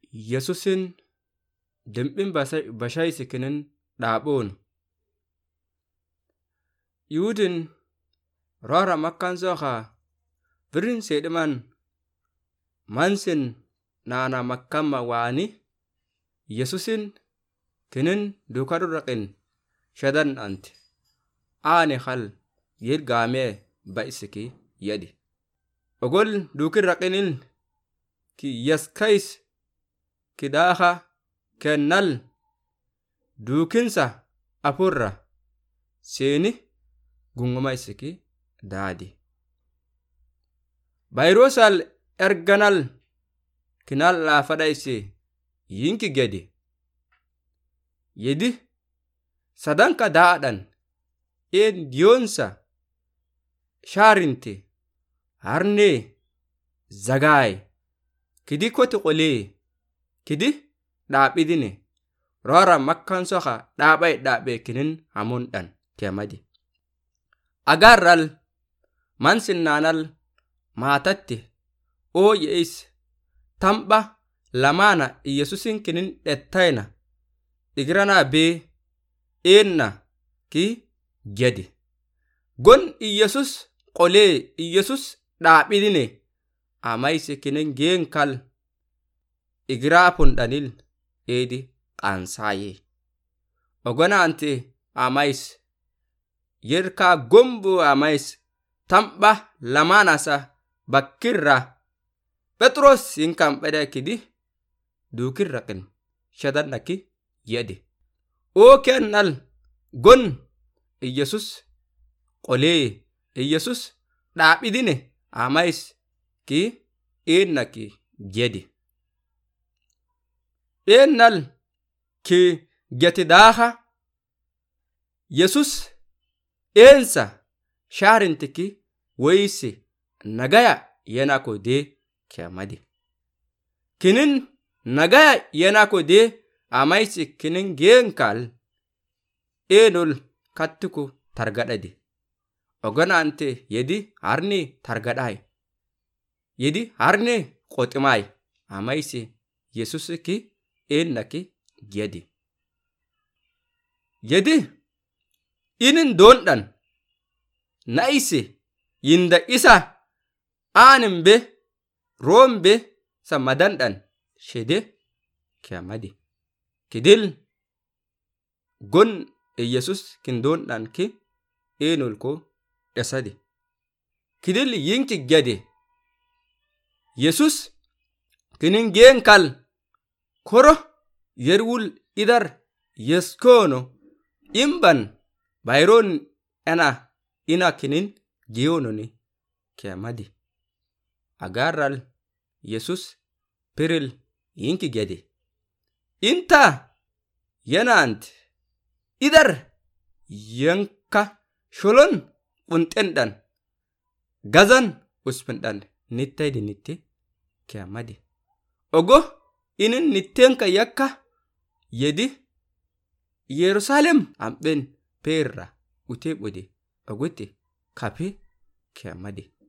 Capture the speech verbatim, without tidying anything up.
Yesusin dimphin bashaysi kinin dhaaboon. Yuudin roora makkaan sokaa virin seedhiman mansin naana makkamma waani Yesusin kinin dukadu raqin shadan anti aani khal yir gaamee ba'isiki yadi. Ogol dukir raqinin ki yaskays kidaaha kennal dukinsa apurra seeni gunguma isiki daadi. Bayrosal erganal kinal laafada isi yinki gedi. Yedi sadanka daadhan een diyonsa shaarinti harnee zagaay kidi koti qolee kidi dhaabidine roora makkaan soka dhaabay dhaabee kinin hamuundhan kemadi. Agarral mansin naanal maatatti oo ye'is tamba lamaana Yesusin kinin dhettayna dhigranaa bee eenna ki gedi. Gon Yesus qolee Yesus dhaabidine amaysi kinin geenkal dhigiraa pundhanil eedi qaansaayee. Ogona anti amays yerkaa gombu amays tamba lamaanasa bakkirra Petros inkan bada kidi dukir raqin shadan naki yedi. Oo kennal gon Yesus qolee Yesus dhaabidine amays ki eenna ki gedi. Eennal ki geti daaha Yesus eensa shaarintiki weysi nagaya yenako dee kemadi. Kinin nagaya yenako dee amaysi kinin geenkal eenul kattiku targadhadi. Ogona ante yedi harni targadhaay. Yedi harni qoximaay amaysi Yesus ki eenna ki gedi. Yedi inin doondhan naisi yinda isa aanimbe roombe sa madandhan shede kemadi. Kidil gon Yesus kin doondhan ki eenul ko dhesadi. Kidil yinki gedi Yesus kinin geenkal koro yerwul idar yeskono imban bayron ana ina kinin giyononi kemadi. Agarral Yesus piril yinki gedi. Inta yenant idar yanka sholon untendan gazan uspindan nittaydi nitti kemadi. Ogo inin nittenka yakka yedi Yerusalem amben perra utebode ogote kape kemadi.